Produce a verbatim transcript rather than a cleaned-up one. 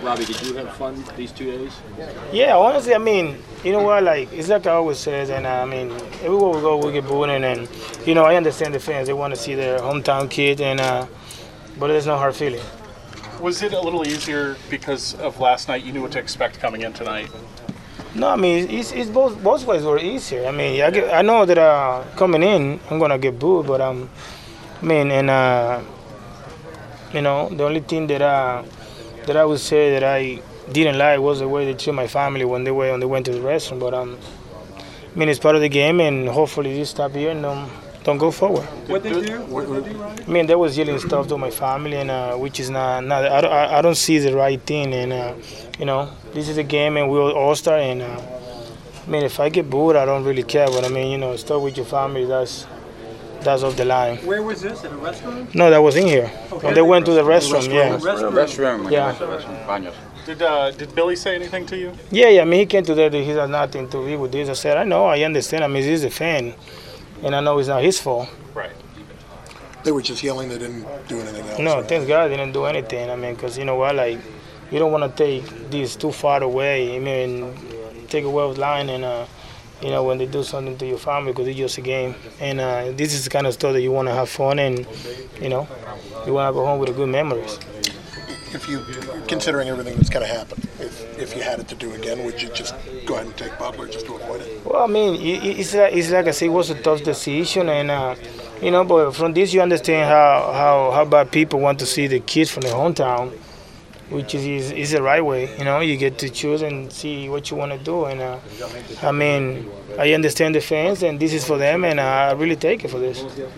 Robbie, did you have fun these two days? Yeah, honestly, I mean, you know what? Like it's like I always says, and uh, I mean, everywhere we go, we get booed, and, and you know, I understand the fans. They want to see their hometown kid, and uh, but there's no hard feeling. Was it a little easier because of last night? You knew what to expect coming in tonight. No, I mean, it's, it's both both ways were easier. I mean, I, get, I know that uh, coming in, I'm gonna get booed, but um, I mean, and uh, you know, the only thing that uh, that I would say that I didn't like was the way they treat my family when they were when they went to the restaurant. But um, I mean, it's part of the game, and hopefully this stop here and um, don't go forward. What they do? What they do, Ronnie? I mean, they was yelling stuff to my family, and uh, which is not, not I, don't, I don't see the right thing. And uh, you know, this is a game, and we're all star. And uh, I mean, if I get booed, I don't really care. But I mean, you know, stuff with your family, that's that's off the line. Where was this? At a restaurant? No, that was in here. Okay. When they went to the restroom, yeah. Restroom. Restroom. Yeah. Baños. Did uh, did Billy say anything to you? Yeah, yeah. I mean, he came to that. He has nothing to do with this. I said, I know, I understand. I mean, he's a fan, and I know it's not his fault. Right. They were just yelling. They didn't do anything else. No, thank God I didn't do anything. I mean, because you know what, like, you don't want to take this too far away. I mean, take away with line and, uh, you know, when they do something to your family because it's just a game. And uh, this is the kind of stuff that you want to have fun and, you know, you want to go home with the good memories. If you, considering everything that's going to happen, if, if you had it to do again, would you just go ahead and take Butler just to avoid it? Well, I mean, it- it's like, it's like I said, it was a tough decision. And, uh, you know, but from this you understand how, how, how bad people want to see the kids from their hometown, which is, is, is the right way. You know, you get to choose and see what you want to do. And, uh, I mean, I understand the fans, and this is for them, and uh, I really take it for this.